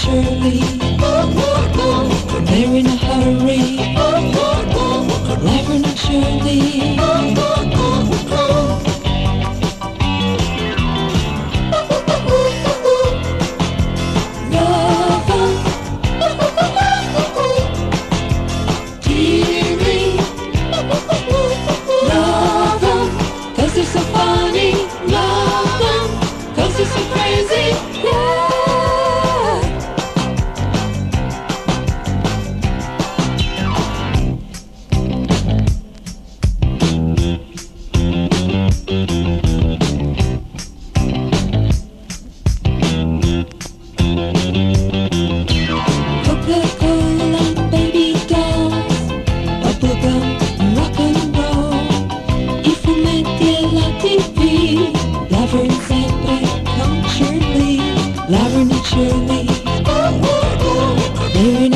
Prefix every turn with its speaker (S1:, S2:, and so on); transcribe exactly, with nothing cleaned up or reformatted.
S1: surely. They're in a hurry. Laverne and Shirley. So funny, love them, cause they're so crazy, yeah. Coca-Cola and baby dolls, bubblegum and rock and roll, I fumetti e la tivù, Laverne sempre con Shirley, Laverne and Shirley, they're in